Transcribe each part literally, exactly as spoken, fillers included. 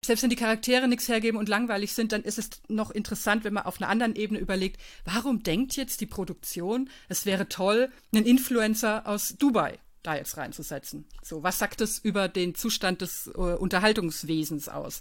selbst wenn die Charaktere nichts hergeben und langweilig sind, dann ist es noch interessant, wenn man auf einer anderen Ebene überlegt, warum denkt jetzt die Produktion, es wäre toll, einen Influencer aus Dubai da jetzt reinzusetzen. So, was sagt das über den Zustand des äh, Unterhaltungswesens aus?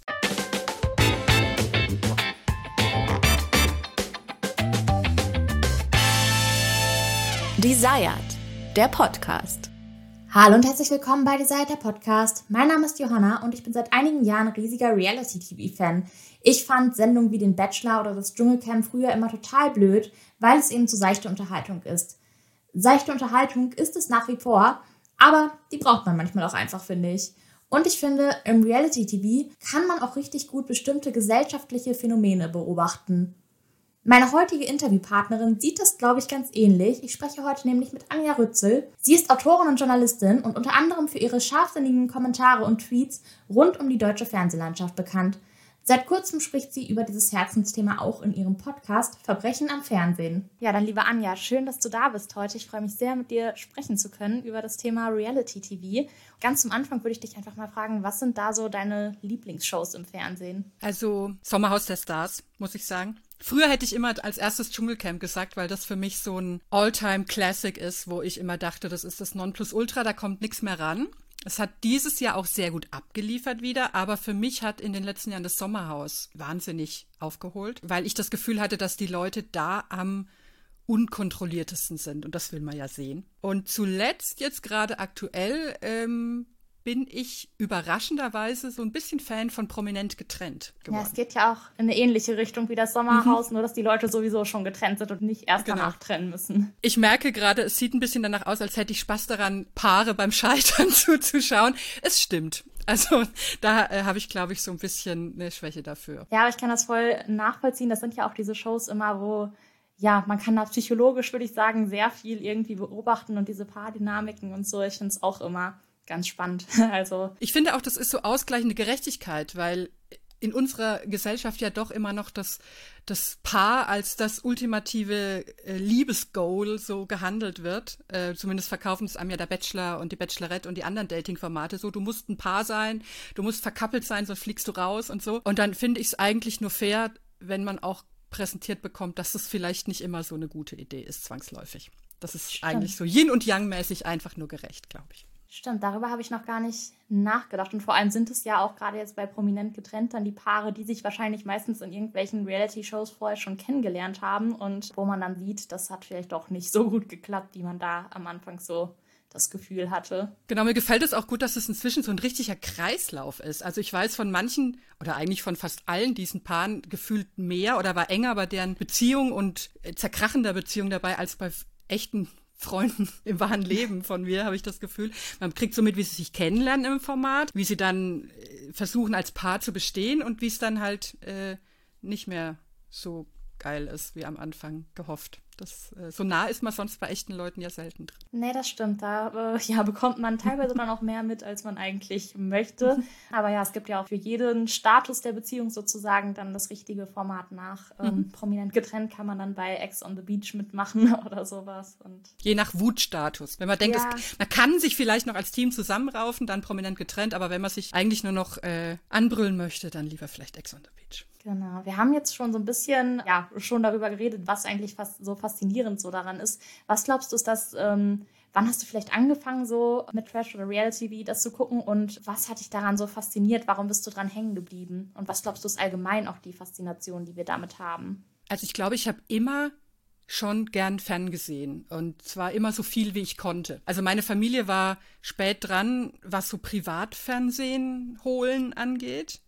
Desired, der Podcast. Hallo und herzlich willkommen bei Desired, der Podcast. Mein Name ist Johanna und ich bin seit einigen Jahren riesiger Reality-T V-Fan. Ich fand Sendungen wie den Bachelor oder das Dschungelcamp früher immer total blöd, weil es eben zu seichte Unterhaltung ist. Seichte Unterhaltung ist es nach wie vor, aber die braucht man manchmal auch einfach, finde ich. Und ich finde, im Reality-T V kann man auch richtig gut bestimmte gesellschaftliche Phänomene beobachten. Meine heutige Interviewpartnerin sieht das, glaube ich, ganz ähnlich. Ich spreche heute nämlich mit Anja Rützel. Sie ist Autorin und Journalistin und unter anderem für ihre scharfsinnigen Kommentare und Tweets rund um die deutsche Fernsehlandschaft bekannt. Seit kurzem spricht sie über dieses Herzensthema auch in ihrem Podcast Verbrechen am Fernsehen. Ja, dann liebe Anja, schön, dass du da bist heute. Ich freue mich sehr, mit dir sprechen zu können über das Thema Reality-T V. Ganz zum Anfang würde ich dich einfach mal fragen, was sind da so deine Lieblingsshows im Fernsehen? Also Sommerhaus der Stars, muss ich sagen. Früher hätte ich immer als erstes Dschungelcamp gesagt, weil das für mich so ein All-Time-Classic ist, wo ich immer dachte, das ist das Nonplusultra, da kommt nichts mehr ran. Es hat dieses Jahr auch sehr gut abgeliefert wieder, aber für mich hat in den letzten Jahren das Sommerhaus wahnsinnig aufgeholt, weil ich das Gefühl hatte, dass die Leute da am unkontrolliertesten sind und das will man ja sehen. Und zuletzt jetzt gerade aktuell ähm, bin ich überraschenderweise so ein bisschen Fan von Prominent getrennt geworden. Ja, es geht ja auch in eine ähnliche Richtung wie das Sommerhaus, mhm. nur dass die Leute sowieso schon getrennt sind und nicht erst genau. danach trennen müssen. Ich merke gerade, es sieht ein bisschen danach aus, als hätte ich Spaß daran, Paare beim Scheitern zuzuschauen. Es stimmt. Also da äh, habe ich, glaube ich, so ein bisschen eine Schwäche dafür. Ja, aber ich kann das voll nachvollziehen. Das sind ja auch diese Shows immer, wo, ja, man kann da psychologisch, würde ich sagen, sehr viel irgendwie beobachten und diese Paardynamiken und so. Ich finde es auch immer ganz spannend. Also ich finde auch, das ist so ausgleichende Gerechtigkeit, weil in unserer Gesellschaft ja doch immer noch das, das Paar als das ultimative äh, Liebesgoal so gehandelt wird. Äh, zumindest verkaufen es einem ja der Bachelor und die Bachelorette und die anderen Dating-Formate so. Du musst ein Paar sein, du musst verkappelt sein, sonst fliegst du raus und so. Und dann finde ich es eigentlich nur fair, wenn man auch präsentiert bekommt, dass das vielleicht nicht immer so eine gute Idee ist, zwangsläufig. Das ist Stimmt. eigentlich so Yin- und Yang-mäßig einfach nur gerecht, glaube ich. Stimmt, darüber habe ich noch gar nicht nachgedacht. Und vor allem sind es ja auch gerade jetzt bei Prominent getrennt dann die Paare, die sich wahrscheinlich meistens in irgendwelchen Reality-Shows vorher schon kennengelernt haben und wo man dann sieht, das hat vielleicht doch nicht so gut geklappt, wie man da am Anfang so das Gefühl hatte. Genau, mir gefällt es auch gut, dass es inzwischen so ein richtiger Kreislauf ist. Also ich weiß von manchen oder eigentlich von fast allen diesen Paaren gefühlt mehr oder war enger bei deren Beziehung und zerkrachender Beziehung dabei als bei echten Freunden im wahren Leben von mir, habe ich das Gefühl. Man kriegt so mit, wie sie sich kennenlernen im Format, wie sie dann äh, versuchen, als Paar zu bestehen und wie es dann halt äh, nicht mehr so geil ist, wie am Anfang gehofft. Das, äh, so nah ist man sonst bei echten Leuten ja selten drin. Nee, das stimmt. Da äh, ja, bekommt man teilweise dann auch mehr mit, als man eigentlich möchte. Aber ja, es gibt ja auch für jeden Status der Beziehung sozusagen dann das richtige Format nach. Ähm, mhm. Prominent getrennt kann man dann bei Ex on the Beach mitmachen oder sowas. Und je nach Wutstatus. Wenn man denkt, ja. es, man kann sich vielleicht noch als Team zusammenraufen, dann prominent getrennt. Aber wenn man sich eigentlich nur noch äh, anbrüllen möchte, dann lieber vielleicht Ex on the Beach. Genau, wir haben jetzt schon so ein bisschen, ja, schon darüber geredet, was eigentlich fast so faszinierend so daran ist. Was glaubst du, ist das, ähm, wann hast du vielleicht angefangen so mit Trash oder Reality T V das zu gucken und was hat dich daran so fasziniert? Warum bist du dran hängen geblieben? Und was glaubst du, ist allgemein auch die Faszination, die wir damit haben? Also ich glaube, ich habe immer schon gern ferngesehen und zwar immer so viel, wie ich konnte. Also meine Familie war spät dran, was so Privatfernsehen holen angeht.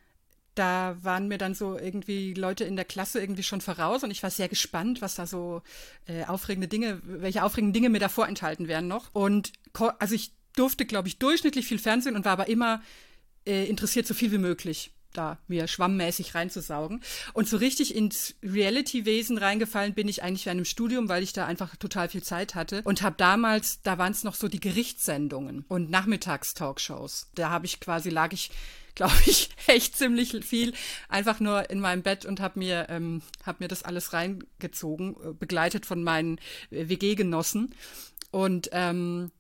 Da waren mir dann so irgendwie Leute in der Klasse irgendwie schon voraus und ich war sehr gespannt, was da so äh, aufregende Dinge, welche aufregenden Dinge mir da vorenthalten werden noch. Und ko- also ich durfte, glaube ich, durchschnittlich viel Fernsehen und war aber immer äh, interessiert, so viel wie möglich da mir schwammmäßig reinzusaugen. Und so richtig ins Reality-Wesen reingefallen bin ich eigentlich während dem Studium, weil ich da einfach total viel Zeit hatte und habe damals, da waren es noch so die Gerichtssendungen und Nachmittagstalkshows. Da habe ich quasi, lag ich glaube ich, echt ziemlich viel einfach nur in meinem Bett und habe mir, ähm, hab mir das alles reingezogen, begleitet von meinen äh, W G-Genossen. Und ähm,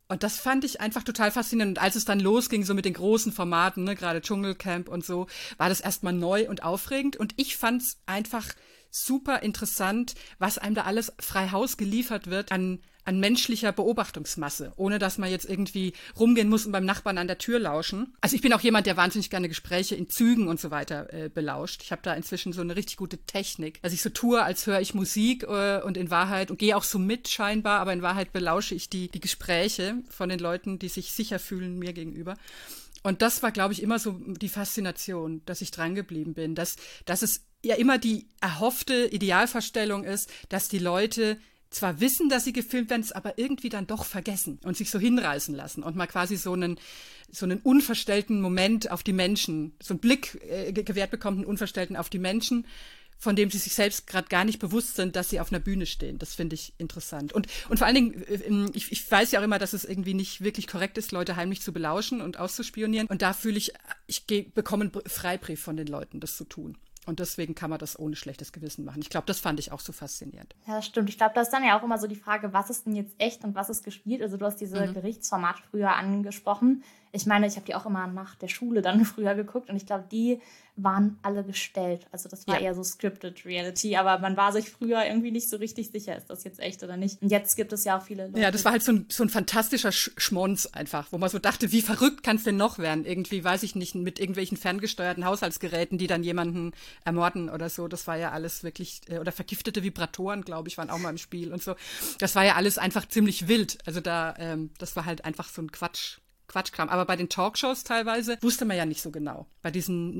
Und das fand ich einfach total faszinierend. Und als es dann losging, so mit den großen Formaten, ne, gerade Dschungelcamp und so, war das erstmal neu und aufregend. Und ich fand es einfach super interessant, was einem da alles frei Haus geliefert wird an, an menschlicher Beobachtungsmasse, ohne dass man jetzt irgendwie rumgehen muss und beim Nachbarn an der Tür lauschen. Also ich bin auch jemand, der wahnsinnig gerne Gespräche in Zügen und so weiter äh, belauscht. Ich habe da inzwischen so eine richtig gute Technik, dass ich so tue, als höre ich Musik äh, und in Wahrheit, und gehe auch so mit scheinbar, aber in Wahrheit belausche ich die, die Gespräche von den Leuten, die sich sicher fühlen mir gegenüber. Und das war, glaube ich, immer so die Faszination, dass ich dran geblieben bin, dass, dass es ja immer die erhoffte Idealvorstellung ist, dass die Leute zwar wissen, dass sie gefilmt werden, es aber irgendwie dann doch vergessen und sich so hinreißen lassen und mal quasi so einen, so einen unverstellten Moment auf die Menschen, so einen Blick äh, gewährt bekommen, einen unverstellten auf die Menschen, von dem sie sich selbst gerade gar nicht bewusst sind, dass sie auf einer Bühne stehen. Das finde ich interessant. Und, und vor allen Dingen, ich, ich weiß ja auch immer, dass es irgendwie nicht wirklich korrekt ist, Leute heimlich zu belauschen und auszuspionieren. Und da fühle ich, ich geh, bekomme einen Freibrief von den Leuten, das zu tun. Und deswegen kann man das ohne schlechtes Gewissen machen. Ich glaube, das fand ich auch so faszinierend. Ja, das stimmt. Ich glaube, da ist dann ja auch immer so die Frage, was ist denn jetzt echt und was ist gespielt? Also du hast diese mhm. Gerichtsformate früher angesprochen. Ich meine, ich habe die auch immer nach der Schule dann früher geguckt und ich glaube, die waren alle gestellt. Also das war ja eher so scripted Reality, aber man war sich früher irgendwie nicht so richtig sicher, ist das jetzt echt oder nicht. Und jetzt gibt es ja auch viele Leute. Ja, das war halt so ein, so ein fantastischer Sch- Schmonz einfach, wo man so dachte, wie verrückt kann es denn noch werden? Irgendwie, weiß ich nicht, mit irgendwelchen ferngesteuerten Haushaltsgeräten, die dann jemanden ermorden oder so. Das war ja alles wirklich, oder vergiftete Vibratoren, glaube ich, waren auch mal im Spiel und so. Das war ja alles einfach ziemlich wild. Also da, ähm, das war halt einfach so ein Quatsch. Quatschkram. Aber bei den Talkshows teilweise wusste man ja nicht so genau. Bei diesen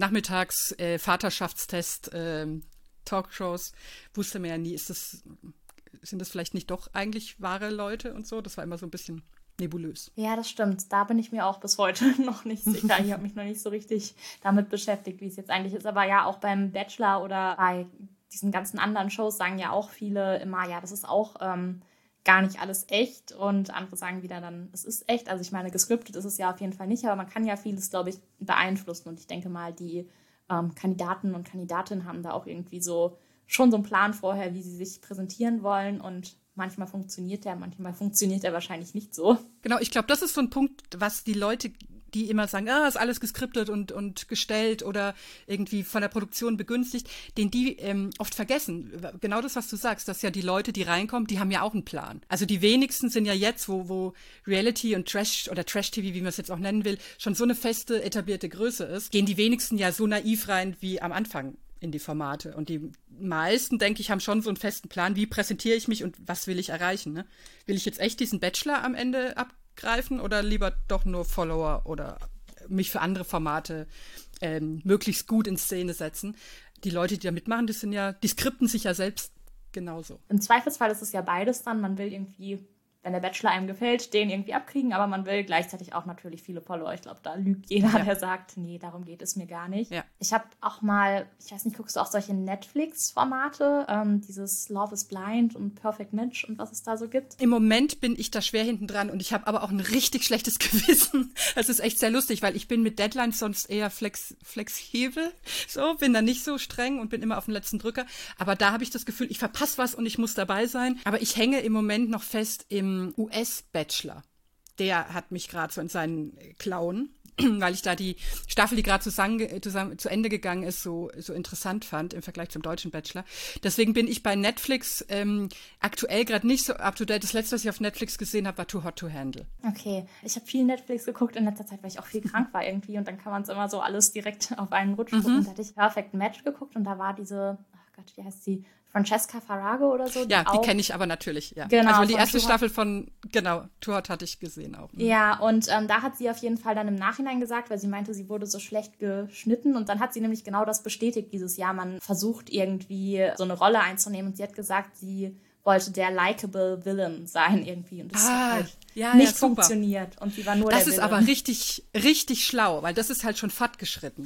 Nachmittags-Vaterschaftstest-Talkshows wusste man ja nie, ist das, sind das vielleicht nicht doch eigentlich wahre Leute und so? Das war immer so ein bisschen nebulös. Ja, das stimmt. Da bin ich mir auch bis heute noch nicht sicher. Ich habe mich noch nicht so richtig damit beschäftigt, wie es jetzt eigentlich ist. Aber ja, auch beim Bachelor oder bei diesen ganzen anderen Shows sagen ja auch viele immer, ja, das ist auch ähm, gar nicht alles echt, und andere sagen wieder dann, es ist echt. Also ich meine, gescriptet ist es ja auf jeden Fall nicht, aber man kann ja vieles, glaube ich, beeinflussen, und ich denke mal, die ähm, Kandidaten und Kandidatinnen haben da auch irgendwie so schon so einen Plan vorher, wie sie sich präsentieren wollen, und manchmal funktioniert der, manchmal funktioniert er wahrscheinlich nicht so. Genau, ich glaube, das ist so ein Punkt, was die Leute, die immer sagen, ah, ist alles geskriptet und, und gestellt oder irgendwie von der Produktion begünstigt, den die ähm, oft vergessen. Genau das, was du sagst, dass ja die Leute, die reinkommen, die haben ja auch einen Plan. Also die wenigsten sind ja jetzt, wo, wo Reality und Trash oder Trash-T V, wie man es jetzt auch nennen will, schon so eine feste, etablierte Größe ist, gehen die wenigsten ja so naiv rein wie am Anfang in die Formate. Und die meisten, denke ich, haben schon so einen festen Plan, wie präsentiere ich mich und was will ich erreichen. Ne? Will ich jetzt echt diesen Bachelor am Ende abgeben? Greifen oder lieber doch nur Follower oder mich für andere Formate ähm, möglichst gut in Szene setzen. Die Leute, die da mitmachen, die sind ja, die skripten sich ja selbst genauso. Im Zweifelsfall ist es ja beides dann. Man will irgendwie, wenn der Bachelor einem gefällt, den irgendwie abkriegen, aber man will gleichzeitig auch natürlich viele Follower. Ich glaube, da lügt jeder, ja. der sagt, nee, darum geht es mir gar nicht. Ja. Ich habe auch mal, ich weiß nicht, guckst du auch solche Netflix-Formate, ähm, dieses Love is Blind und Perfect Match und was es da so gibt? Im Moment bin ich da schwer hinten dran, und ich habe aber auch ein richtig schlechtes Gewissen. Das ist echt sehr lustig, weil ich bin mit Deadlines sonst eher flex, flexibel, so, bin da nicht so streng und bin immer auf den letzten Drücker. Aber da habe ich das Gefühl, ich verpasse was und ich muss dabei sein. Aber ich hänge im Moment noch fest im U S-Bachelor. Der hat mich gerade so in seinen Klauen, weil ich da die Staffel, die gerade zusammen, zusammen, zu Ende gegangen ist, so, so interessant fand im Vergleich zum deutschen Bachelor. Deswegen bin ich bei Netflix ähm, aktuell gerade nicht so up-to-date. Das letzte, was ich auf Netflix gesehen habe, war Too Hot to Handle. Okay, ich habe viel Netflix geguckt in letzter Zeit, weil ich auch viel krank war irgendwie, und dann kann man es immer so alles direkt auf einen Rutsch gucken. Mhm. Und da hatte ich Perfect Match geguckt, und da war diese, ach Gott, wie heißt sie? Francesca Farago oder so. Die ja, die kenne ich aber natürlich, ja. Genau, also die erste Staffel von, genau, Too Hot hatte ich gesehen auch. Ja, und ähm, da hat sie auf jeden Fall dann im Nachhinein gesagt, weil sie meinte, sie wurde so schlecht geschnitten, und dann hat sie nämlich genau das bestätigt dieses Jahr. Man versucht irgendwie so eine Rolle einzunehmen, und sie hat gesagt, sie wollte der likable Villain sein irgendwie, und das ah, hat halt ja, nicht ja, funktioniert, und sie war nur das der ist Villain. Aber richtig, richtig schlau, weil das ist halt schon fortgeschritten.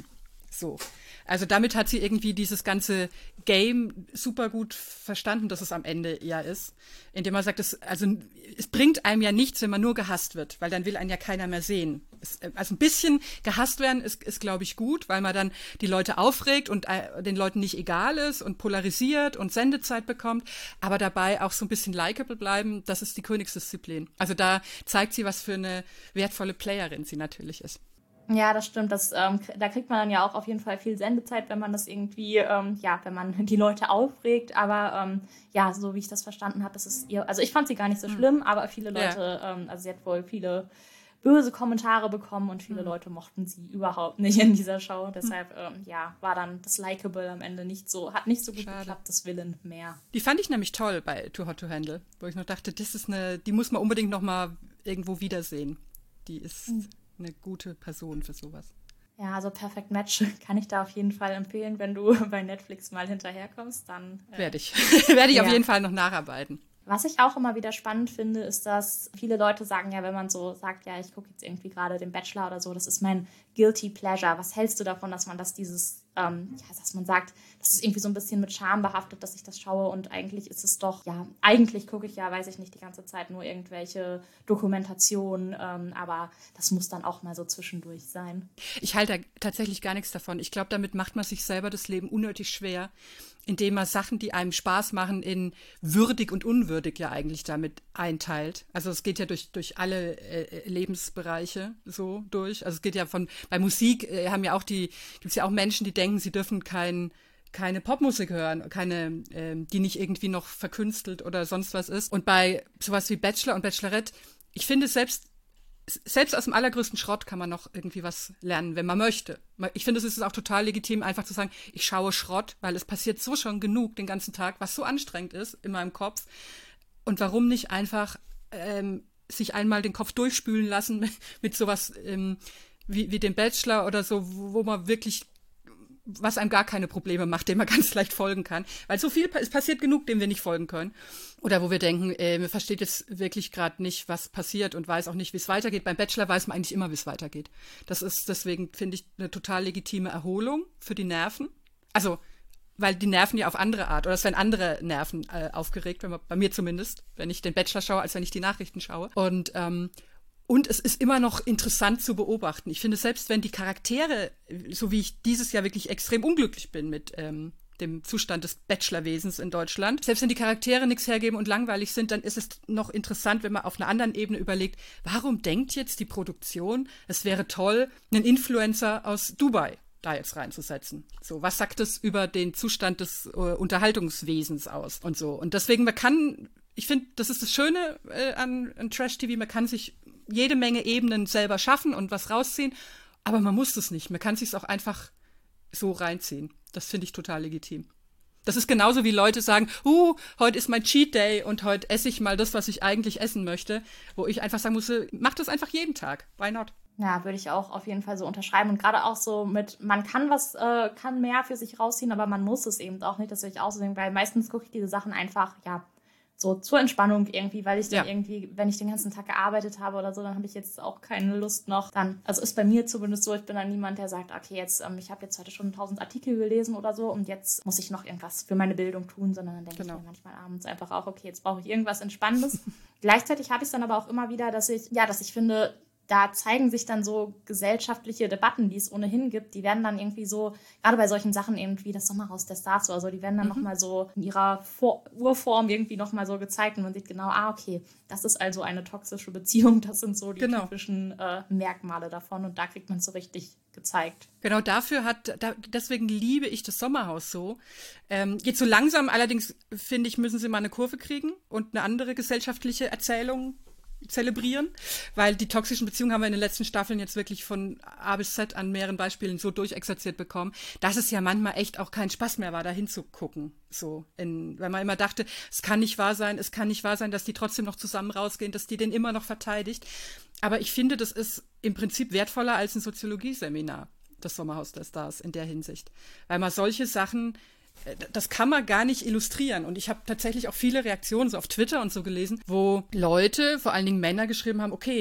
So. Also damit hat sie irgendwie dieses ganze Game super gut verstanden, dass es am Ende ja ist. Indem man sagt, es, also, es bringt einem ja nichts, wenn man nur gehasst wird, weil dann will einen ja keiner mehr sehen. Es, also ein bisschen gehasst werden ist, ist glaube ich, gut, weil man dann die Leute aufregt und äh, den Leuten nicht egal ist und polarisiert und Sendezeit bekommt, aber dabei auch so ein bisschen likable bleiben, das ist die Königsdisziplin. Also da zeigt sie, was für eine wertvolle Playerin sie natürlich ist. Ja, das stimmt. Das, ähm, da kriegt man dann ja auch auf jeden Fall viel Sendezeit, wenn man das irgendwie, ähm, ja, wenn man die Leute aufregt. Aber ähm, ja, so wie ich das verstanden habe, ist es ihr, also ich fand sie gar nicht so schlimm, mhm. aber viele Leute, ja. ähm, also sie hat wohl viele böse Kommentare bekommen und viele mhm. Leute mochten sie überhaupt nicht in dieser Show. Deshalb, mhm. ähm, ja, war dann das Likeable am Ende nicht so, hat nicht so gut Schade. geklappt, das Willen mehr. Die fand ich nämlich toll bei Too Hot to Handle, wo ich noch dachte, das ist eine, die muss man unbedingt noch mal irgendwo wiedersehen. Die ist mhm. eine gute Person für sowas. Ja, also Perfect Match kann ich da auf jeden Fall empfehlen. Wenn du bei Netflix mal hinterherkommst, dann... Äh, werde ich. Werde ich ja. auf jeden Fall noch nacharbeiten. Was ich auch immer wieder spannend finde, ist, dass viele Leute sagen ja, wenn man so sagt, ja, ich gucke jetzt irgendwie gerade den Bachelor oder so, das ist mein Guilty Pleasure. Was hältst du davon, dass man das dieses, ähm, ja, dass man sagt, das ist irgendwie so ein bisschen mit Scham behaftet, dass ich das schaue und eigentlich ist es doch, ja, eigentlich gucke ich ja, weiß ich nicht, die ganze Zeit nur irgendwelche Dokumentationen, ähm, aber das muss dann auch mal so zwischendurch sein. Ich halte da tatsächlich gar nichts davon. Ich glaube, damit macht man sich selber das Leben unnötig schwer, indem man Sachen, die einem Spaß machen, in würdig und unwürdig ja eigentlich damit einteilt. Also es geht ja durch, durch alle äh, Lebensbereiche so durch. Also es geht ja von, bei Musik äh, haben ja auch die, gibt es ja auch Menschen, die denken, sie dürfen kein, keine Popmusik hören, keine, äh, die nicht irgendwie noch verkünstelt oder sonst was ist. Und bei sowas wie Bachelor und Bachelorette, ich finde selbst Selbst aus dem allergrößten Schrott kann man noch irgendwie was lernen, wenn man möchte. Ich finde, es ist auch total legitim, einfach zu sagen, ich schaue Schrott, weil es passiert so schon genug den ganzen Tag, was so anstrengend ist in meinem Kopf. Und warum nicht einfach ähm, sich einmal den Kopf durchspülen lassen mit, mit sowas ähm, wie, wie dem Bachelor oder so, wo, wo man wirklich, was einem gar keine Probleme macht, dem man ganz leicht folgen kann. Weil so viel, es passiert genug, dem wir nicht folgen können. Oder wo wir denken, äh, man versteht jetzt wirklich gerade nicht, was passiert und weiß auch nicht, wie es weitergeht. Beim Bachelor weiß man eigentlich immer, wie es weitergeht. Das ist deswegen, finde ich, eine total legitime Erholung für die Nerven. Also, weil die nerven ja auf andere Art. Oder es werden andere Nerven äh, aufgeregt, wenn man, bei mir zumindest, wenn ich den Bachelor schaue, als wenn ich die Nachrichten schaue. Und, ähm, Und es ist immer noch interessant zu beobachten. Ich finde, selbst wenn die Charaktere, so wie ich dieses Jahr wirklich extrem unglücklich bin mit ähm, dem Zustand des Bachelorwesens in Deutschland, selbst wenn die Charaktere nichts hergeben und langweilig sind, dann ist es noch interessant, wenn man auf einer anderen Ebene überlegt, warum denkt jetzt die Produktion, es wäre toll, einen Influencer aus Dubai da jetzt reinzusetzen. So, was sagt es über den Zustand des äh, Unterhaltungswesens aus und so. Und deswegen, man kann, ich finde, das ist das Schöne äh, an, an Trash-T V, man kann sich jede Menge Ebenen selber schaffen und was rausziehen, aber man muss es nicht. Man kann es sich auch einfach so reinziehen. Das finde ich total legitim. Das ist genauso wie Leute sagen, uh, heute ist mein Cheat Day und heute esse ich mal das, was ich eigentlich essen möchte, wo ich einfach sagen muss, mach das einfach jeden Tag. Why not? Ja, würde ich auch auf jeden Fall so unterschreiben. Und gerade auch so mit, man kann was, äh, kann mehr für sich rausziehen, aber man muss es eben auch nicht. Das würde ich auch so denken, weil meistens gucke ich diese Sachen einfach, ja, so zur Entspannung irgendwie, weil ich dann ja. irgendwie, wenn ich den ganzen Tag gearbeitet habe oder so, dann habe ich jetzt auch keine Lust noch. Dann, also ist bei mir zumindest so, ich bin dann niemand, der sagt, okay, jetzt, ähm, ich habe jetzt heute schon tausend Artikel gelesen oder so und jetzt muss ich noch irgendwas für meine Bildung tun, sondern dann denke genau. ich mir manchmal abends einfach auch, okay, jetzt brauche ich irgendwas Entspannendes. Gleichzeitig habe ich es dann aber auch immer wieder, dass ich, ja, dass ich finde, da zeigen sich dann so gesellschaftliche Debatten, die es ohnehin gibt. Die werden dann irgendwie so, gerade bei solchen Sachen irgendwie das Sommerhaus der Stars oder so, die werden dann mhm. nochmal so in ihrer Vor- Urform irgendwie nochmal so gezeigt und man sieht genau, ah, okay, das ist also eine toxische Beziehung. Das sind so die genau. typischen äh, Merkmale davon und da kriegt man es so richtig gezeigt. Genau, dafür hat, da, deswegen liebe ich das Sommerhaus so. Ähm, jetzt so langsam allerdings, finde ich, müssen sie mal eine Kurve kriegen und eine andere gesellschaftliche Erzählung zelebrieren, weil die toxischen Beziehungen haben wir in den letzten Staffeln jetzt wirklich von A bis Z an mehreren Beispielen so durchexerziert bekommen, dass es ja manchmal echt auch kein Spaß mehr war, da hinzugucken. So, in, weil man immer dachte, es kann nicht wahr sein, es kann nicht wahr sein, dass die trotzdem noch zusammen rausgehen, dass die den immer noch verteidigt. Aber ich finde, das ist im Prinzip wertvoller als ein Soziologieseminar, das Sommerhaus der Stars in der Hinsicht. Weil man solche Sachen, das kann man gar nicht illustrieren. Und ich habe tatsächlich auch viele Reaktionen so auf Twitter und so gelesen, wo Leute, vor allen Dingen Männer, geschrieben haben, okay,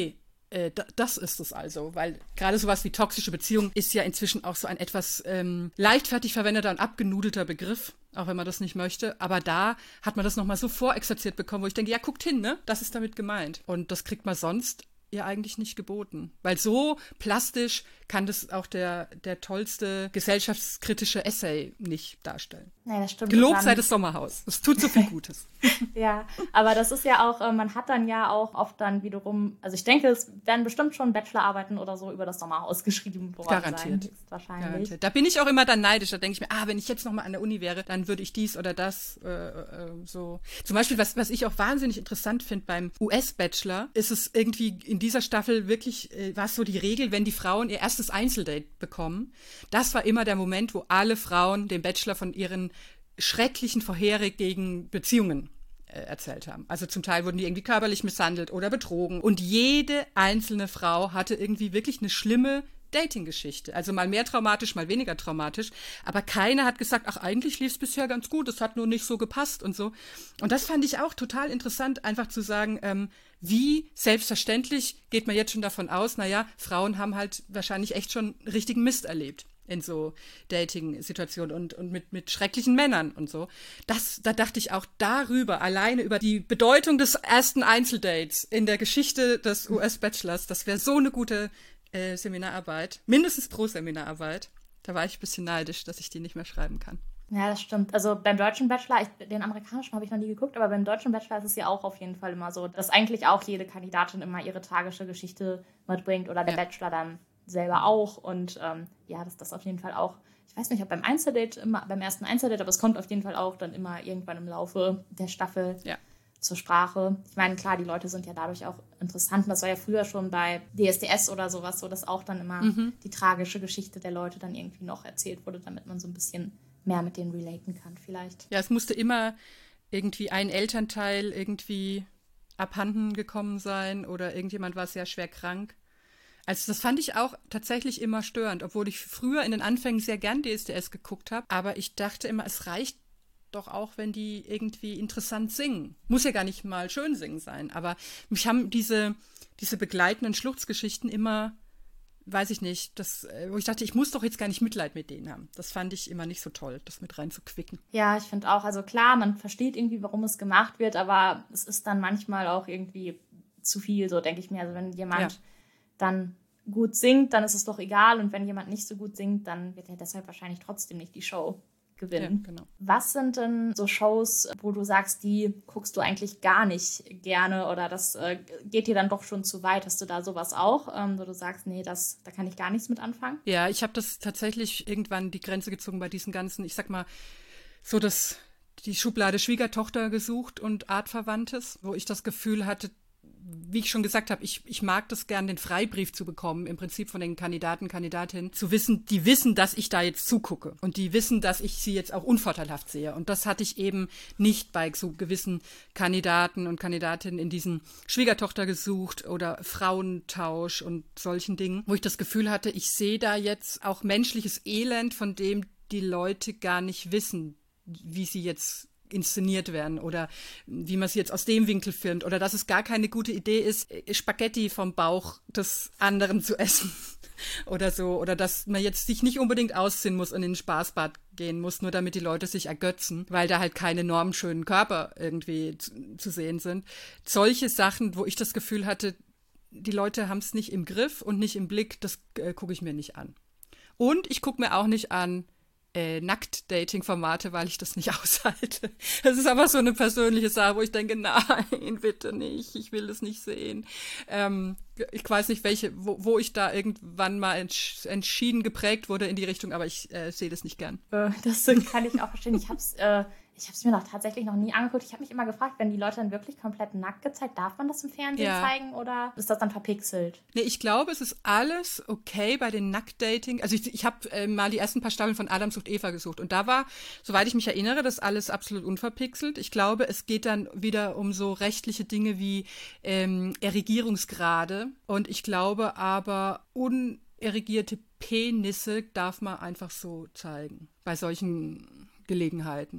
äh, d- das ist es also, weil gerade sowas wie toxische Beziehung ist ja inzwischen auch so ein etwas ähm, leichtfertig verwendeter und abgenudelter Begriff, auch wenn man das nicht möchte. Aber da hat man das nochmal so vorexerziert bekommen, wo ich denke, ja, guckt hin, ne? Das ist damit gemeint. Und das kriegt man sonst ja eigentlich nicht geboten. Weil so plastisch kann das auch der, der tollste gesellschaftskritische Essay nicht darstellen. Ja, das stimmt. Gelobt sei das Sommerhaus. Es tut so viel Gutes. Ja, aber das ist ja auch, man hat dann ja auch oft dann wiederum, also ich denke, es werden bestimmt schon Bachelorarbeiten oder so über das Sommerhaus geschrieben worden Garantiert. sein. Wahrscheinlich. Garantiert. Da bin ich auch immer dann neidisch. Da denke ich mir, ah, wenn ich jetzt noch mal an der Uni wäre, dann würde ich dies oder das äh, äh, so. Zum Beispiel, was, was ich auch wahnsinnig interessant finde beim U S-Bachelor, ist es irgendwie in dieser Staffel wirklich, äh, war es so die Regel, wenn die Frauen ihr erstes Einzeldate bekommen, das war immer der Moment, wo alle Frauen dem Bachelor von ihren schrecklichen vorherigen Beziehungen äh, erzählt haben. Also zum Teil wurden die irgendwie körperlich misshandelt oder betrogen. Und jede einzelne Frau hatte irgendwie wirklich eine schlimme Dating-Geschichte. Also mal mehr traumatisch, mal weniger traumatisch. Aber keiner hat gesagt, ach, eigentlich lief es bisher ganz gut, es hat nur nicht so gepasst und so. Und das fand ich auch total interessant, einfach zu sagen, ähm, wie selbstverständlich geht man jetzt schon davon aus, naja, Frauen haben halt wahrscheinlich echt schon richtigen Mist erlebt in so Dating-Situationen und, und mit, mit schrecklichen Männern und so. Das, da dachte ich auch darüber, alleine über die Bedeutung des ersten Einzeldates in der Geschichte des U S-Bachelors, das wäre so eine gute äh, Seminararbeit, mindestens pro Seminararbeit. Da war ich ein bisschen neidisch, dass ich die nicht mehr schreiben kann. Ja, das stimmt. Also beim deutschen Bachelor, ich, den amerikanischen habe ich noch nie geguckt, aber beim deutschen Bachelor ist es ja auch auf jeden Fall immer so, dass eigentlich auch jede Kandidatin immer ihre tragische Geschichte mitbringt oder der ja. Bachelor dann selber auch. Und ähm, ja, dass das auf jeden Fall auch, ich weiß nicht, ob beim Einzeldate immer, beim ersten Einzeldate, aber es kommt auf jeden Fall auch dann immer irgendwann im Laufe der Staffel ja. zur Sprache. Ich meine, klar, die Leute sind ja dadurch auch interessant. Und das war ja früher schon bei D S D S oder sowas, so dass auch dann immer mhm. die tragische Geschichte der Leute dann irgendwie noch erzählt wurde, damit man so ein bisschen mehr mit denen relaten kann vielleicht. Ja, es musste immer irgendwie ein Elternteil irgendwie abhanden gekommen sein oder irgendjemand war sehr schwer krank. Also das fand ich auch tatsächlich immer störend, obwohl ich früher in den Anfängen sehr gern D S D S geguckt habe. Aber ich dachte immer, es reicht doch auch, wenn die irgendwie interessant singen. Muss ja gar nicht mal schön singen sein, aber mich haben diese, diese begleitenden Schluchzgeschichten immer, weiß ich nicht, das, wo ich dachte, ich muss doch jetzt gar nicht Mitleid mit denen haben. Das fand ich immer nicht so toll, das mit reinzuquicken. Ja, ich finde auch, also klar, man versteht irgendwie, warum es gemacht wird, aber es ist dann manchmal auch irgendwie zu viel, so denke ich mir. Also wenn jemand ja. dann gut singt, dann ist es doch egal. Und wenn jemand nicht so gut singt, dann wird er deshalb wahrscheinlich trotzdem nicht die Show gewinnen. Ja, genau. Was sind denn so Shows, wo du sagst, die guckst du eigentlich gar nicht gerne oder das äh, geht dir dann doch schon zu weit? Hast du da sowas auch, ähm, wo du sagst, nee, das, da kann ich gar nichts mit anfangen? Ja, ich habe das tatsächlich irgendwann die Grenze gezogen bei diesen ganzen, ich sag mal, so das, die Schublade Schwiegertochter gesucht und Artverwandtes, wo ich das Gefühl hatte, wie ich schon gesagt habe, ich, ich mag das gern, den Freibrief zu bekommen, im Prinzip von den Kandidaten, Kandidatinnen, zu wissen, die wissen, dass ich da jetzt zugucke und die wissen, dass ich sie jetzt auch unvorteilhaft sehe. Und das hatte ich eben nicht bei so gewissen Kandidaten und Kandidatinnen in diesen Schwiegertochter gesucht oder Frauentausch und solchen Dingen, wo ich das Gefühl hatte, ich sehe da jetzt auch menschliches Elend, von dem die Leute gar nicht wissen, wie sie jetzt inszeniert werden oder wie man sie jetzt aus dem Winkel filmt oder dass es gar keine gute Idee ist, Spaghetti vom Bauch des anderen zu essen oder so oder dass man jetzt sich nicht unbedingt ausziehen muss und in den Spaßbad gehen muss, nur damit die Leute sich ergötzen, weil da halt keine normschönen Körper irgendwie zu, zu sehen sind. Solche Sachen, wo ich das Gefühl hatte, die Leute haben es nicht im Griff und nicht im Blick, das äh, gucke ich mir nicht an. Und ich gucke mir auch nicht an, Äh, Nackt-Dating-Formate, weil ich das nicht aushalte. Das ist aber so eine persönliche Sache, wo ich denke, nein, bitte nicht, ich will das nicht sehen. Ähm, ich weiß nicht, welche, wo, wo ich da irgendwann mal entsch- entschieden geprägt wurde in die Richtung, aber ich äh, sehe das nicht gern. Äh, das kann ich auch verstehen. Ich hab's, äh, ich hab's mir noch tatsächlich noch nie angeguckt. Ich habe mich immer gefragt, wenn die Leute dann wirklich komplett nackt gezeigt, darf man das im Fernsehen ja. zeigen oder ist das dann verpixelt? Nee, ich glaube, es ist alles okay bei den Nackt-Dating. Also ich, ich habe äh, mal die ersten paar Staffeln von Adam sucht Eva gesucht und da war, soweit ich mich erinnere, das alles absolut unverpixelt. Ich glaube, es geht dann wieder um so rechtliche Dinge wie ähm, Erregierungsgrade und ich glaube aber, unerregierte Penisse darf man einfach so zeigen bei solchen Gelegenheiten.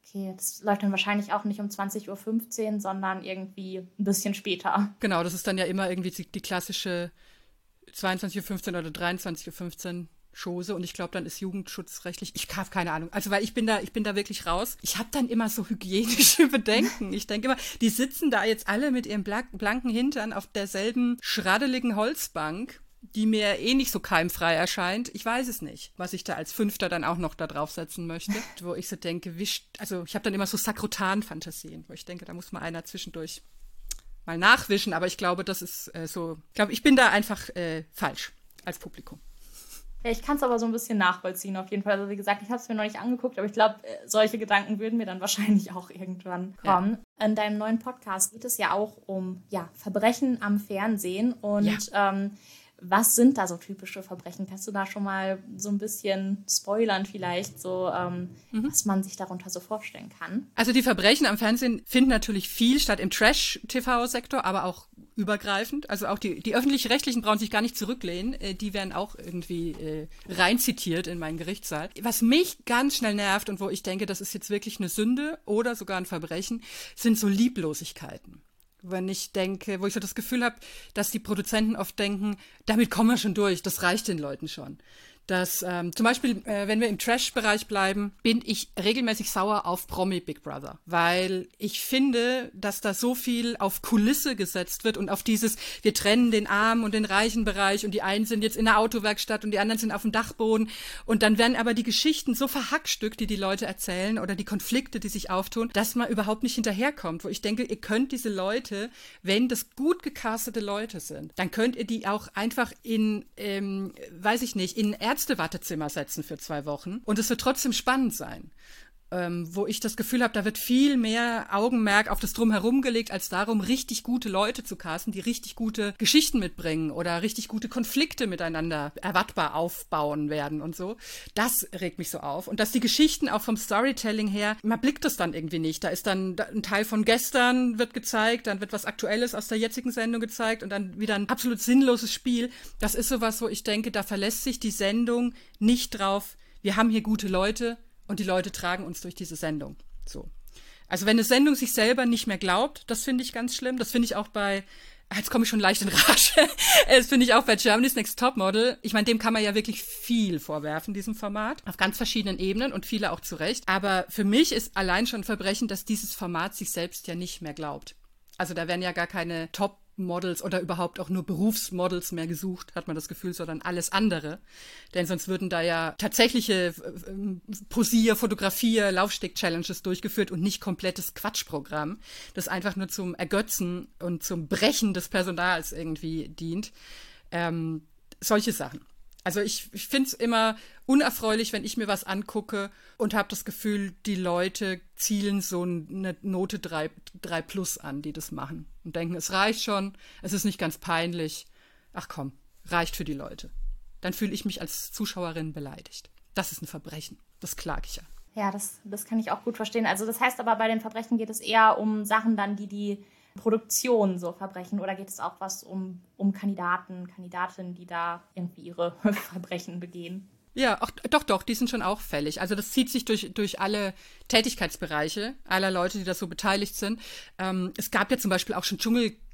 Okay, das läuft dann wahrscheinlich auch nicht um zwanzig Uhr fünfzehn, sondern irgendwie ein bisschen später. Genau, das ist dann ja immer irgendwie die, die klassische zweiundzwanzig Uhr fünfzehn oder dreiundzwanzig Uhr fünfzehn Chose und ich glaube, dann ist jugendschutzrechtlich, ich habe keine Ahnung, also weil ich bin da, ich bin da wirklich raus. Ich habe dann immer so hygienische Bedenken. Ich denke immer, die sitzen da jetzt alle mit ihrem blanken Hintern auf derselben schraddeligen Holzbank, die mir eh nicht so keimfrei erscheint. Ich weiß es nicht, was ich da als Fünfter dann auch noch da draufsetzen möchte, wo ich so denke, wischt, also ich habe dann immer so Sakrotan-Fantasien, wo ich denke, da muss mal einer zwischendurch mal nachwischen, aber ich glaube, das ist äh, so, ich glaube, ich bin da einfach äh, falsch als Publikum. Ja, ich kann es aber so ein bisschen nachvollziehen auf jeden Fall. Also wie gesagt, ich habe es mir noch nicht angeguckt, aber ich glaube, solche Gedanken würden mir dann wahrscheinlich auch irgendwann kommen. Ja. In deinem neuen Podcast geht es ja auch um ja, Verbrechen am Fernsehen. Und ja. ähm, was sind da so typische Verbrechen? Kannst du da schon mal so ein bisschen spoilern vielleicht, so ähm, mhm. was man sich darunter so vorstellen kann? Also die Verbrechen am Fernsehen finden natürlich viel statt im Trash-T V-Sektor, aber auch übergreifend. Also auch die, die Öffentlich-Rechtlichen brauchen sich gar nicht zurücklehnen. Äh, die werden auch irgendwie äh, reinzitiert in meinen Gerichtssaal. Was mich ganz schnell nervt und wo ich denke, das ist jetzt wirklich eine Sünde oder sogar ein Verbrechen, sind so Lieblosigkeiten. Wenn ich denke, wo ich so das Gefühl habe, dass die Produzenten oft denken, damit kommen wir schon durch, das reicht den Leuten schon. Dass ähm, zum Beispiel, äh, wenn wir im Trash-Bereich bleiben, bin ich regelmäßig sauer auf Promi Big Brother, weil ich finde, dass da so viel auf Kulisse gesetzt wird und auf dieses, wir trennen den armen und den reichen Bereich und die einen sind jetzt in der Autowerkstatt und die anderen sind auf dem Dachboden und dann werden aber die Geschichten so verhackstückt, die die Leute erzählen oder die Konflikte, die sich auftun, dass man überhaupt nicht hinterherkommt, wo ich denke, ihr könnt diese Leute, wenn das gut gecastete Leute sind, dann könnt ihr die auch einfach in, ähm, weiß ich nicht, in Ärzte Wartezimmer setzen für zwei Wochen und es wird trotzdem spannend sein. Ähm, wo ich das Gefühl habe, da wird viel mehr Augenmerk auf das Drumherum gelegt, als darum, richtig gute Leute zu casten, die richtig gute Geschichten mitbringen oder richtig gute Konflikte miteinander erwartbar aufbauen werden und so. Das regt mich so auf. Und dass die Geschichten auch vom Storytelling her, man blickt das dann irgendwie nicht. Da ist dann ein Teil von gestern wird gezeigt, dann wird was Aktuelles aus der jetzigen Sendung gezeigt und dann wieder ein absolut sinnloses Spiel. Das ist sowas, wo ich denke, da verlässt sich die Sendung nicht drauf, wir haben hier gute Leute, und die Leute tragen uns durch diese Sendung. So. Also wenn eine Sendung sich selber nicht mehr glaubt, das finde ich ganz schlimm. Das finde ich auch bei, jetzt komme ich schon leicht in Rage, das finde ich auch bei Germany's Next Topmodel. Ich meine, dem kann man ja wirklich viel vorwerfen, diesem Format, auf ganz verschiedenen Ebenen und viele auch zu Recht. Aber für mich ist allein schon ein Verbrechen, dass dieses Format sich selbst ja nicht mehr glaubt. Also da werden ja gar keine Top Models oder überhaupt auch nur Berufsmodels mehr gesucht, hat man das Gefühl, sondern alles andere. Denn sonst würden da ja tatsächliche Posier-, Fotografier-, Laufsteg-Challenges durchgeführt und nicht komplettes Quatschprogramm, das einfach nur zum Ergötzen und zum Brechen des Personals irgendwie dient. Ähm, solche Sachen. Also ich, ich finde es immer unerfreulich, wenn ich mir was angucke und habe das Gefühl, die Leute zielen so eine Note drei plus an, die das machen. Und denken, es reicht schon, es ist nicht ganz peinlich. Ach komm, reicht für die Leute. Dann fühle ich mich als Zuschauerin beleidigt. Das ist ein Verbrechen. Das klage ich an. Ja, das, das kann ich auch gut verstehen. Also das heißt aber, bei den Verbrechen geht es eher um Sachen dann, die die Produktion so Verbrechen, oder geht es auch was um, um Kandidaten, Kandidatinnen, die da irgendwie ihre Verbrechen begehen? Ja, auch, doch, doch, die sind schon auch fällig. Also das zieht sich durch, durch alle Tätigkeitsbereiche aller Leute, die da so beteiligt sind. Ähm, es gab ja zum Beispiel auch schon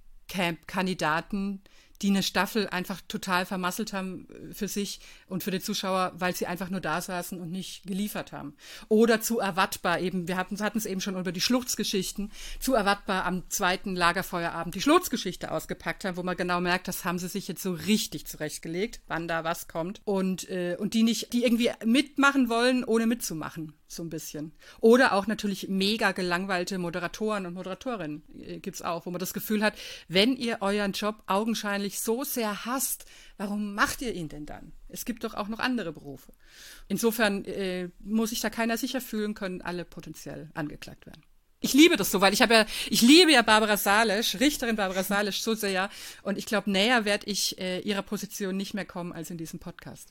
Dschungelcamp-Kandidaten, die eine Staffel einfach total vermasselt haben für sich und für die Zuschauer, weil sie einfach nur da saßen und nicht geliefert haben. Oder zu erwartbar eben, wir hatten es eben schon über die Schluchzgeschichten, zu erwartbar am zweiten Lagerfeuerabend die Schluchzgeschichte ausgepackt haben, wo man genau merkt, das haben sie sich jetzt so richtig zurechtgelegt, wann da was kommt. Und, äh, und die nicht, die irgendwie mitmachen wollen, ohne mitzumachen. So ein bisschen. Oder auch natürlich mega gelangweilte Moderatoren und Moderatorinnen äh, gibt's auch, wo man das Gefühl hat, wenn ihr euren Job augenscheinlich so sehr hasst, warum macht ihr ihn denn dann? Es gibt doch auch noch andere Berufe. Insofern äh, muss sich da keiner sicher fühlen, können alle potenziell angeklagt werden. Ich liebe das so, weil ich habe ja, ich liebe ja Barbara Salisch, Richterin Barbara Salisch so sehr, und ich glaube, näher werde ich äh, ihrer Position nicht mehr kommen als in diesem Podcast.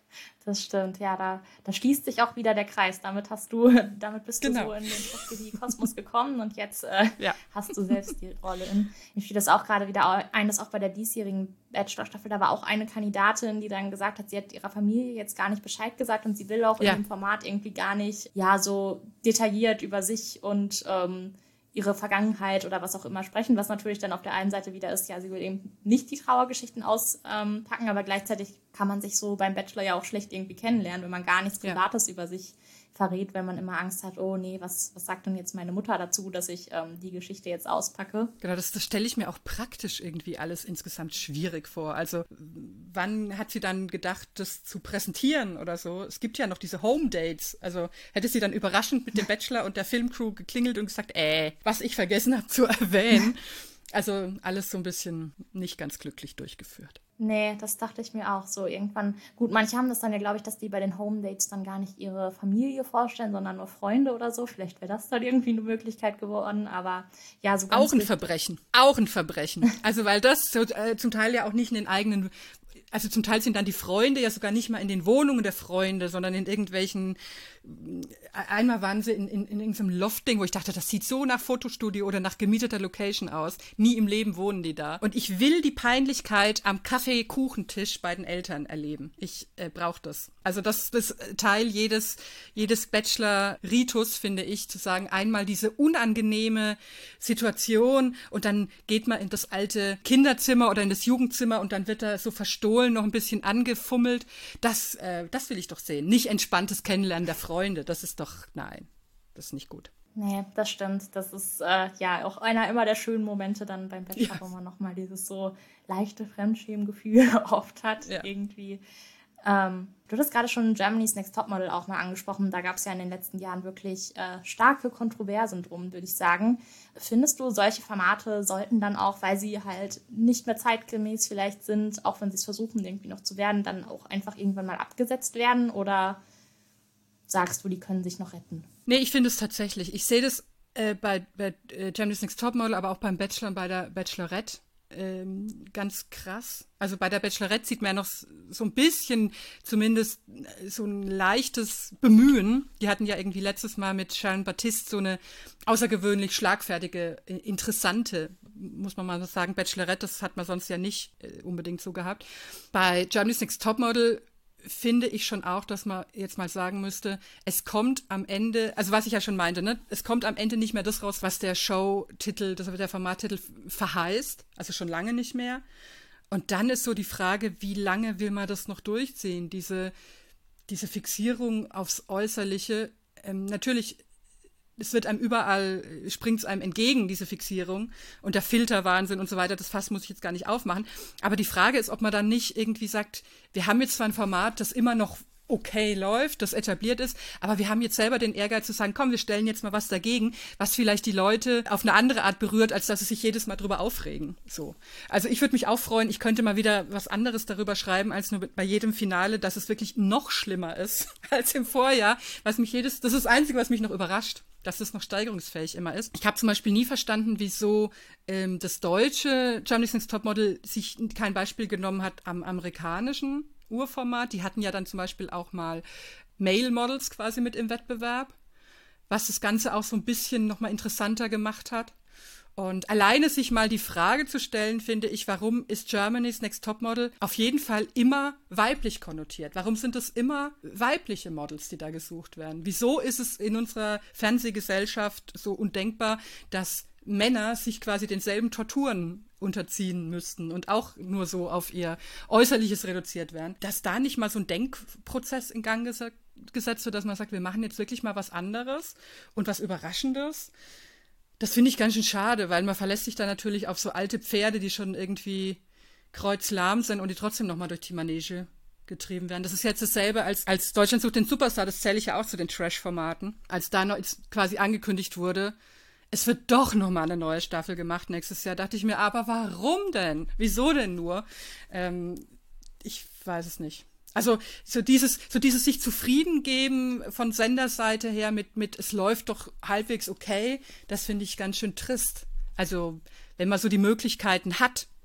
Das stimmt, ja, da, da schließt sich auch wieder der Kreis. Damit hast du, damit bist genau. du so in den Trash-T V-Kosmos gekommen und jetzt äh, ja. hast du selbst die Rolle in. Mir fiel das auch gerade wieder ein, dass auch bei der diesjährigen Bachelor-Staffel, da war auch eine Kandidatin, die dann gesagt hat, sie hat ihrer Familie jetzt gar nicht Bescheid gesagt und sie will auch ja. in dem Format irgendwie gar nicht, ja, so detailliert über sich und ähm, ihre Vergangenheit oder was auch immer sprechen, was natürlich dann auf der einen Seite wieder ist, ja, sie will eben nicht die Trauergeschichten auspacken, ähm, aber gleichzeitig kann man sich so beim Bachelor ja auch schlecht irgendwie kennenlernen, wenn man gar nichts Privates ja. über sich verrät, wenn man immer Angst hat, oh nee, was, was sagt denn jetzt meine Mutter dazu, dass ich ähm, die Geschichte jetzt auspacke? Genau, das, das stelle ich mir auch praktisch irgendwie alles insgesamt schwierig vor. Also wann hat sie dann gedacht, das zu präsentieren oder so? Es gibt ja noch diese Home-Dates. Also hätte sie dann überraschend mit dem Bachelor und der Filmcrew geklingelt und gesagt, äh, was ich vergessen habe zu erwähnen. Also alles so ein bisschen nicht ganz glücklich durchgeführt. Nee, das dachte ich mir auch so irgendwann. Gut, manche haben das dann ja, glaube ich, dass die bei den Home-Dates dann gar nicht ihre Familie vorstellen, sondern nur Freunde oder so. Vielleicht wäre das dann irgendwie eine Möglichkeit geworden, aber ja, so ganz auch ein Verbrechen, auch ein Verbrechen. Also weil das so, äh, zum Teil ja auch nicht in den eigenen, also zum Teil sind dann die Freunde ja sogar nicht mal in den Wohnungen der Freunde, sondern in irgendwelchen, einmal waren sie in, in, in irgendeinem Loft-Ding, wo ich dachte, das sieht so nach Fotostudio oder nach gemieteter Location aus. Nie im Leben wohnen die da. Und ich will die Peinlichkeit am Kaffee-Kuchentisch bei den Eltern erleben. Ich äh, brauche das. Also das ist Teil jedes, jedes Bachelor-Ritus, finde ich, zu sagen, einmal diese unangenehme Situation und dann geht man in das alte Kinderzimmer oder in das Jugendzimmer und dann wird da so verstohlen noch ein bisschen angefummelt. Das, äh, das will ich doch sehen. Nicht entspanntes Kennenlernen der Freunde. Das ist doch, nein, das ist nicht gut. Nee, das stimmt. Das ist äh, ja auch einer immer der schönen Momente dann beim Bachelor, ja. wo man nochmal dieses so leichte Fremdschämengefühl oft hat, ja. irgendwie. Ähm, du hattest gerade schon Germany's Next Topmodel auch mal angesprochen. Da gab es ja in den letzten Jahren wirklich äh, starke Kontroversen drum, würde ich sagen. Findest du, solche Formate sollten dann auch, weil sie halt nicht mehr zeitgemäß vielleicht sind, auch wenn sie es versuchen, irgendwie noch zu werden, dann auch einfach irgendwann mal abgesetzt werden? Oder sagst du, die können sich noch retten? Nee, ich finde es tatsächlich. Ich sehe das äh, bei, bei äh, Germany's Next Topmodel, aber auch beim Bachelor und bei der Bachelorette ähm, ganz krass. Also bei der Bachelorette sieht man ja noch so ein bisschen, zumindest so ein leichtes Bemühen. Die hatten ja irgendwie letztes Mal mit Sharon Baptiste so eine außergewöhnlich schlagfertige, interessante, muss man mal so sagen, Bachelorette, das hat man sonst ja nicht äh, unbedingt so gehabt. Bei Germany's Next Topmodel finde ich schon auch, dass man jetzt mal sagen müsste, es kommt am Ende, also was ich ja schon meinte, ne, es kommt am Ende nicht mehr das raus, was der Showtitel, das der Formattitel verheißt, also schon lange nicht mehr. Und dann ist so die Frage, wie lange will man das noch durchziehen, diese, diese Fixierung aufs Äußerliche. Ähm, natürlich, es wird einem überall, springt es einem entgegen, diese Fixierung und der Filterwahnsinn und so weiter, das Fass muss ich jetzt gar nicht aufmachen. Aber die Frage ist, ob man dann nicht irgendwie sagt, wir haben jetzt zwar ein Format, das immer noch okay läuft, das etabliert ist, aber wir haben jetzt selber den Ehrgeiz zu sagen, komm, wir stellen jetzt mal was dagegen, was vielleicht die Leute auf eine andere Art berührt, als dass sie sich jedes Mal drüber aufregen. So. Also ich würde mich auch freuen, ich könnte mal wieder was anderes darüber schreiben, als nur bei jedem Finale, dass es wirklich noch schlimmer ist als im Vorjahr, was mich jedes, das ist das Einzige, was mich noch überrascht, dass es noch steigerungsfähig immer ist. Ich habe zum Beispiel nie verstanden, wieso ähm, das deutsche Germany's Next Topmodel sich kein Beispiel genommen hat am amerikanischen Urformat. Die hatten ja dann zum Beispiel auch mal Male Models quasi mit im Wettbewerb, was das Ganze auch so ein bisschen nochmal interessanter gemacht hat. Und alleine sich mal die Frage zu stellen, finde ich, warum ist Germany's Next Topmodel auf jeden Fall immer weiblich konnotiert? Warum sind es immer weibliche Models, die da gesucht werden? Wieso ist es in unserer Fernsehgesellschaft so undenkbar, dass Männer sich quasi denselben Torturen unterziehen müssten und auch nur so auf ihr Äußerliches reduziert werden, dass da nicht mal so ein Denkprozess in Gang ges- gesetzt wird, dass man sagt, wir machen jetzt wirklich mal was anderes und was Überraschendes. Das finde ich ganz schön schade, weil man verlässt sich da natürlich auf so alte Pferde, die schon irgendwie kreuzlahm sind und die trotzdem nochmal durch die Manege getrieben werden. Das ist jetzt dasselbe als, als Deutschland sucht den Superstar, das zähle ich ja auch zu den Trash-Formaten, als da noch jetzt quasi angekündigt wurde, es wird doch nochmal eine neue Staffel gemacht nächstes Jahr. Dachte ich mir, aber warum denn? Wieso denn nur? Ähm, ich weiß es nicht. Also so dieses, so dieses sich zufrieden geben von Senderseite her mit, mit es läuft doch halbwegs okay, das finde ich ganz schön trist. Also wenn man so die Möglichkeiten hat,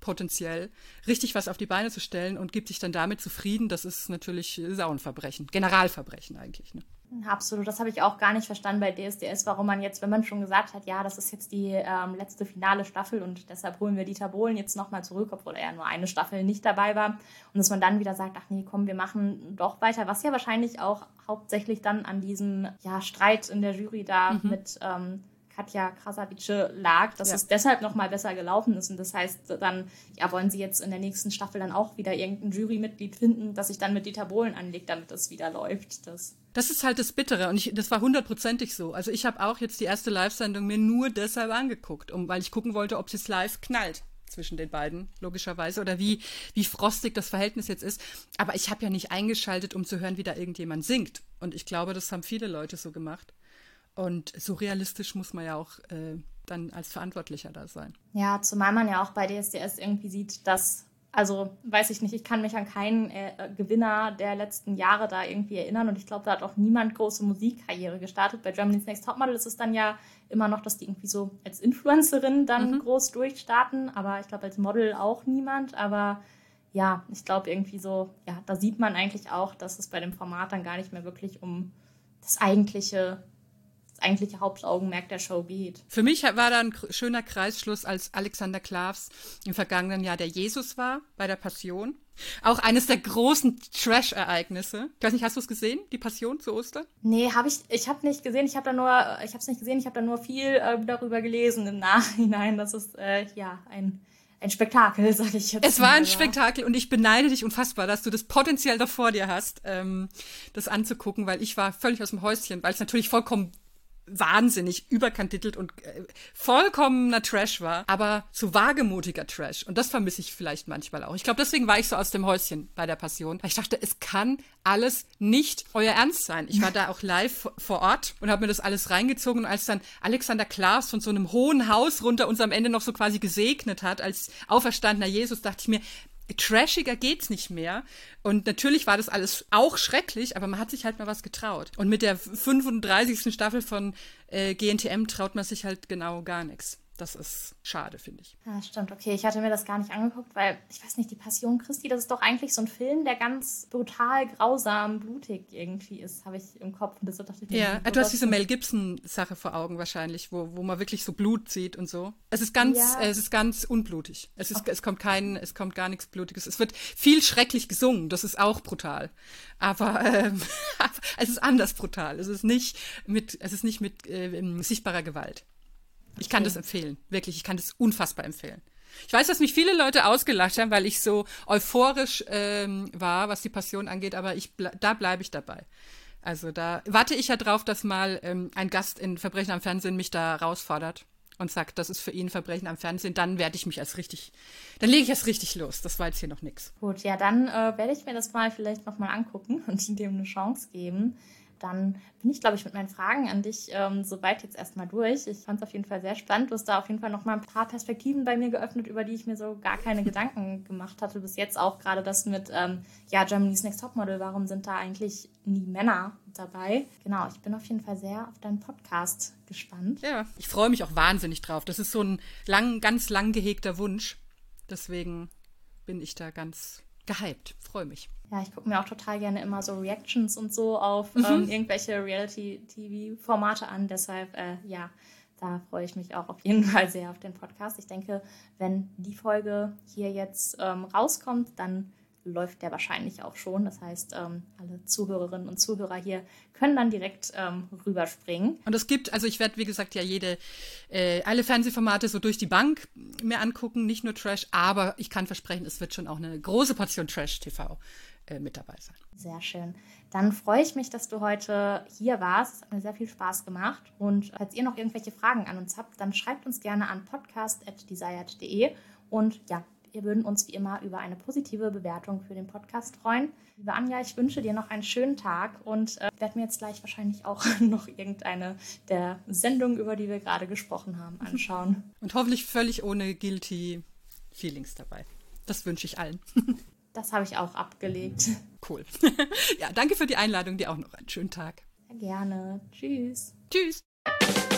potenziell, richtig was auf die Beine zu stellen und gibt sich dann damit zufrieden, das ist natürlich Sauenverbrechen, Generalverbrechen eigentlich, ne? Absolut, das habe ich auch gar nicht verstanden bei D S D S, warum man jetzt, wenn man schon gesagt hat, ja, das ist jetzt die ähm, letzte finale Staffel und deshalb holen wir Dieter Bohlen jetzt nochmal zurück, obwohl er ja nur eine Staffel nicht dabei war. Und dass man dann wieder sagt, ach nee, komm, wir machen doch weiter, was ja wahrscheinlich auch hauptsächlich dann an diesem ja, Streit in der Jury da mhm. mit ähm, Katja Krasavice lag, dass ja. es deshalb nochmal besser gelaufen ist. Und das heißt dann, ja, wollen sie jetzt in der nächsten Staffel dann auch wieder irgendein Jurymitglied finden, das sich dann mit Dieter Bohlen anlegt, damit das wieder läuft. Das Das ist halt das Bittere und ich, das war hundertprozentig so. Also ich habe auch jetzt die erste Live-Sendung mir nur deshalb angeguckt, um, weil ich gucken wollte, ob es live knallt zwischen den beiden, logischerweise, oder wie, wie frostig das Verhältnis jetzt ist. Aber ich habe ja nicht eingeschaltet, um zu hören, wie da irgendjemand singt. Und ich glaube, das haben viele Leute so gemacht. Und so realistisch muss man ja auch äh, dann als Verantwortlicher da sein. Ja, zumal man ja auch bei D S D S irgendwie sieht, dass Also, weiß ich nicht, ich kann mich an keinen äh, Gewinner der letzten Jahre da irgendwie erinnern und ich glaube, da hat auch niemand große Musikkarriere gestartet. Bei Germany's Next Topmodel ist es dann ja immer noch, dass die irgendwie so als Influencerin dann mhm. groß durchstarten, aber ich glaube, als Model auch niemand. Aber ja, ich glaube irgendwie so, ja, da sieht man eigentlich auch, dass es bei dem Format dann gar nicht mehr wirklich um das eigentliche das eigentliche Hauptaugenmerk der Show geht. Für mich war da ein schöner Kreisschluss, als Alexander Klavs im vergangenen Jahr der Jesus war, bei der Passion. Auch eines der großen Trash-Ereignisse. Ich weiß nicht, hast du es gesehen, die Passion zu Ostern? Nee, habe ich, ich habe nicht gesehen, ich habe da nur, ich habe es nicht gesehen, ich habe da nur viel äh, darüber gelesen im Nachhinein. Das ist, äh, ja, ein Ein Spektakel, sage ich jetzt. Es war ein Spektakel und ich beneide dich unfassbar, dass du das potenziell da vor dir hast, ähm, das anzugucken, weil ich war völlig aus dem Häuschen, weil es natürlich vollkommen wahnsinnig überkantitelt und äh, vollkommener Trash war, aber so wagemutiger Trash. Und das vermisse ich vielleicht manchmal auch. Ich glaube, deswegen war ich so aus dem Häuschen bei der Passion. Weil ich dachte, es kann alles nicht euer Ernst sein. Ich war da auch live vor Ort und habe mir das alles reingezogen. Und als dann Alexander Klavs von so einem hohen Haus runter uns am Ende noch so quasi gesegnet hat, als auferstandener Jesus, dachte ich mir, trashiger geht's nicht mehr. Und natürlich war das alles auch schrecklich, aber man hat sich halt mal was getraut. Und mit der fünfunddreißigsten Staffel von äh, G N T M traut man sich halt genau gar nichts. Das ist schade, finde ich. Ja, stimmt. Okay, ich hatte mir das gar nicht angeguckt, weil, ich weiß nicht, die Passion Christi, das ist doch eigentlich so ein Film, der ganz brutal, grausam, blutig irgendwie ist, habe ich im Kopf. Und das dachte ich, ja, du hast diese Mel Gibson-Sache vor Augen wahrscheinlich, wo, wo man wirklich so Blut sieht und so. Es ist ganz, ja. äh, es ist ganz unblutig. Es ist, okay. es kommt kein, es kommt gar nichts Blutiges. Es wird viel schrecklich gesungen, das ist auch brutal. Aber ähm, es ist anders brutal. Es ist nicht mit, es ist nicht mit äh, sichtbarer Gewalt. Ich kann okay. das empfehlen, wirklich, ich kann das unfassbar empfehlen. Ich weiß, dass mich viele Leute ausgelacht haben, weil ich so euphorisch ähm, war, was die Passion angeht, aber ich ble- da bleibe ich dabei. Also da warte ich ja drauf, dass mal ähm, ein Gast in Verbrechen am Fernsehen mich da herausfordert und sagt, das ist für ihn Verbrechen am Fernsehen, dann werde ich mich als richtig, dann lege ich erst richtig los. Das war jetzt hier noch nichts. Gut, ja, dann äh, werde ich mir das mal vielleicht nochmal angucken und dem eine Chance geben. Dann bin ich, glaube ich, mit meinen Fragen an dich ähm, soweit jetzt erstmal durch. Ich fand es auf jeden Fall sehr spannend. Du hast da auf jeden Fall noch mal ein paar Perspektiven bei mir geöffnet, über die ich mir so gar keine Gedanken gemacht hatte bis jetzt. Auch gerade das mit ähm, ja, Germany's Next Topmodel. Warum sind da eigentlich nie Männer dabei? Genau, ich bin auf jeden Fall sehr auf deinen Podcast gespannt. Ja, ich freue mich auch wahnsinnig drauf. Das ist so ein lang, ganz lang gehegter Wunsch. Deswegen bin ich da ganz gehypt. Freue mich. Ja, ich gucke mir auch total gerne immer so Reactions und so auf mhm. ähm, irgendwelche Reality-T V-Formate an. Deshalb, äh, ja, da freue ich mich auch auf jeden Fall sehr auf den Podcast. Ich denke, wenn die Folge hier jetzt ähm, rauskommt, dann läuft der wahrscheinlich auch schon. Das heißt, ähm, alle Zuhörerinnen und Zuhörer hier können dann direkt ähm, rüberspringen. Und es gibt, also ich werde, wie gesagt, ja jede, äh, alle Fernsehformate so durch die Bank mir angucken, nicht nur Trash, aber ich kann versprechen, es wird schon auch eine große Portion Trash-T V äh, mit dabei sein. Sehr schön. Dann freue ich mich, dass du heute hier warst. Es hat mir sehr viel Spaß gemacht. Und falls ihr noch irgendwelche Fragen an uns habt, dann schreibt uns gerne an podcast at desired punkt de. Und ja, wir würden uns wie immer über eine positive Bewertung für den Podcast freuen. Liebe Anja, ich wünsche dir noch einen schönen Tag und äh, werde mir jetzt gleich wahrscheinlich auch noch irgendeine der Sendungen, über die wir gerade gesprochen haben, anschauen. Und hoffentlich völlig ohne guilty Feelings dabei. Das wünsche ich allen. Das habe ich auch abgelegt. Cool. Ja, danke für die Einladung. Dir auch noch einen schönen Tag. Sehr gerne. Tschüss. Tschüss.